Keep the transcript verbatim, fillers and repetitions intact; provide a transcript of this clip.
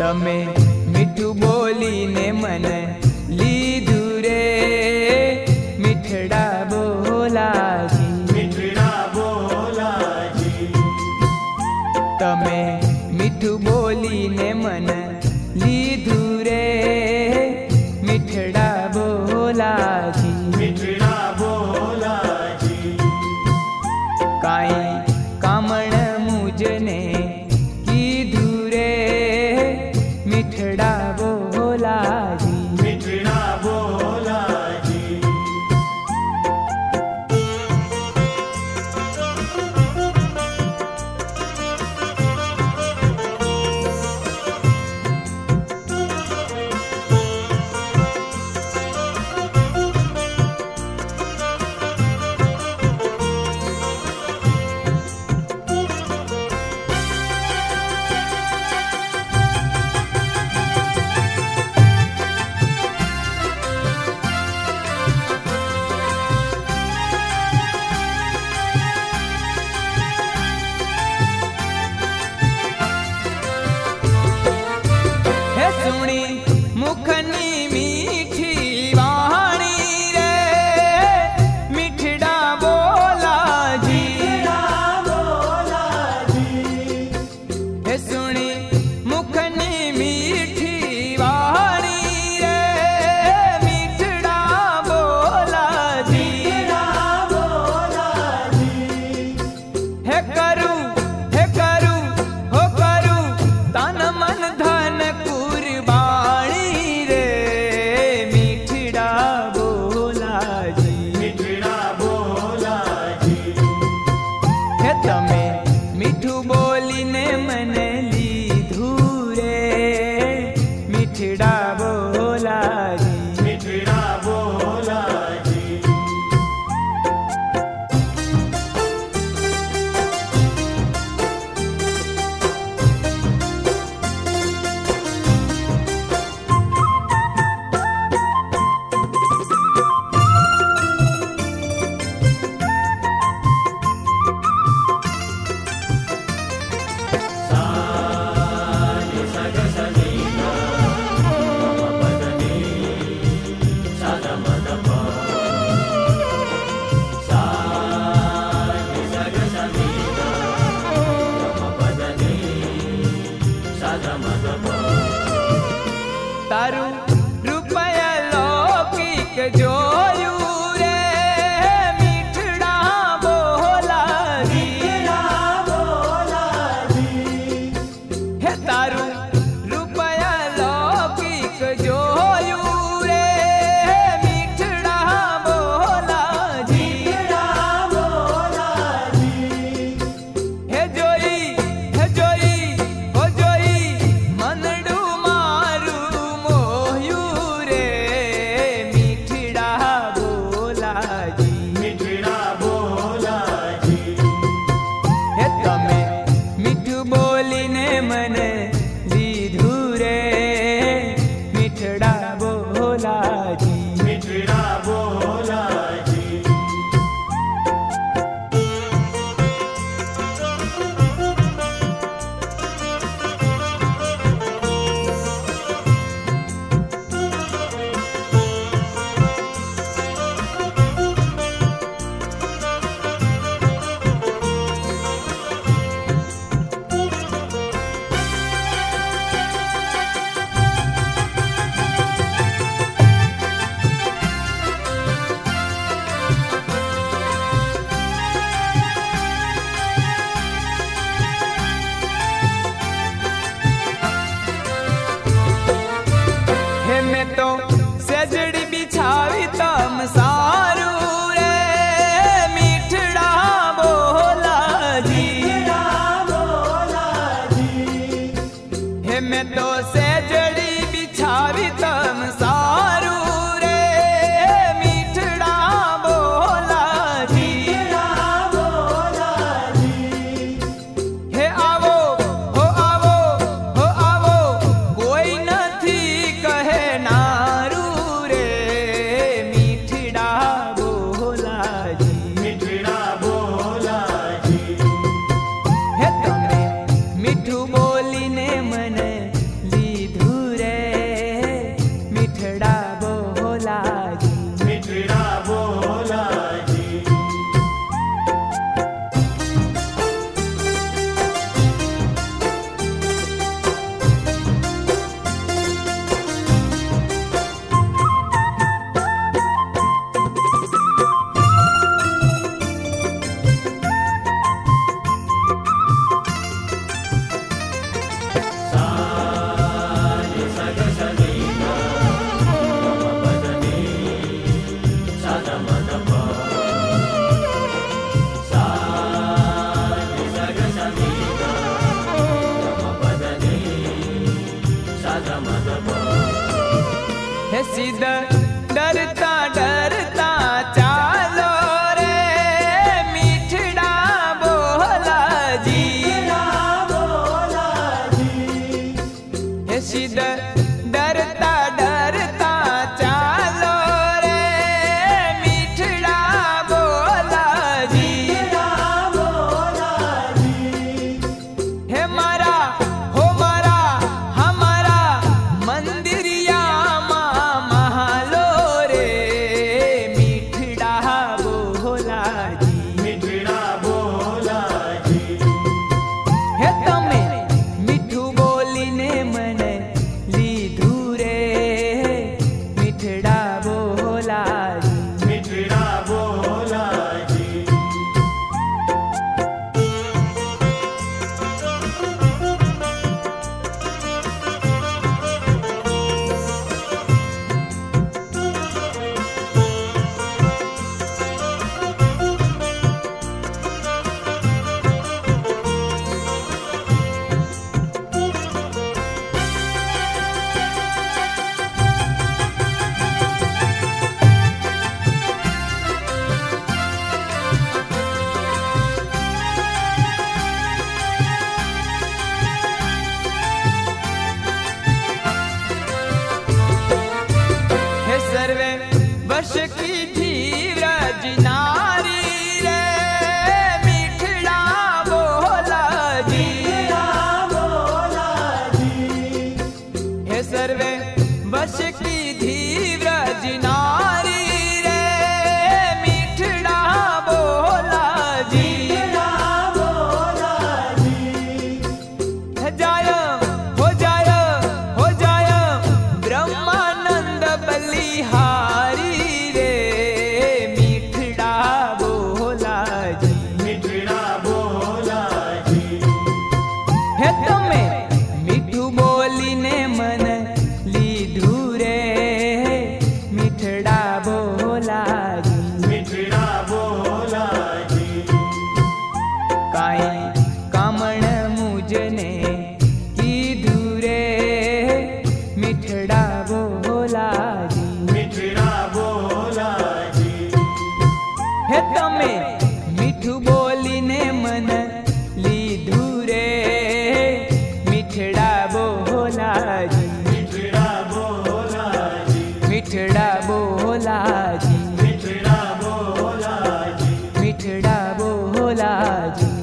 तमे मीठू बोली ने मन लीधु रे मीठड़ा बोलाजी मीठड़ा बोलाजी तमे मीठू बोली ने मन लीधु रे मीठड़ा बोलाजी मीठड़ा बोलाजी काई कामण मुझने कीधु रे मीठड़ा बोलाजी मीठड़ा बोलाजी सुनी मुखनी मीठी वाणी रे मीठड़ा बोलाजी बोलाजी हे सुनी मुखनी मीठी वाणी रे मीठड़ा बोलाजी बोलाजी हे करू हे करू हो करू तन मन धन कुर्बानी रे मीठड़ा बोलाजी मीठड़ा बोलाजी हे तमे मीठू बोली ने मन लीधु रे मीठड़ा बोलाजी मीठड़ा बोलाजी तारू रुपया लौकिक जोयू रे मीठड़ा बोलाजी बोलाजी हे तारू रुपया लौकिक जोयू रे मीठड़ा बोलाजी बोलाजी हे जोई हे जोई हो जोई मनडू मारू मोह मीठी व्रज नारी रे मिठड़ा बोला जी, बोला जी। हे सर्वे वश की धी व्रज नारी रे मिठड़ा बोला जी, बोला जी। जाय हो जाय हो जाय ब्रह्मानंद बलिहारी रे मिठड़ा बोला जी, मिठड़ा बोला जी। हे तमे मीठू बोली ने मन लीधू रे मिठड़ा बोला जी, मिठड़ा बोला जी। काई कामण मुझने कीधू रे मिठड़ा बोला जी, मिठड़ा बोला जी। हे तमे मीठू बोली ने मन लीधू रे मिठड़ा बोला जी, मिठड़ा बोला जी। मिठड़ा बोला जी, मिठड़ा बोला जी। मिठड़ा बोला जी।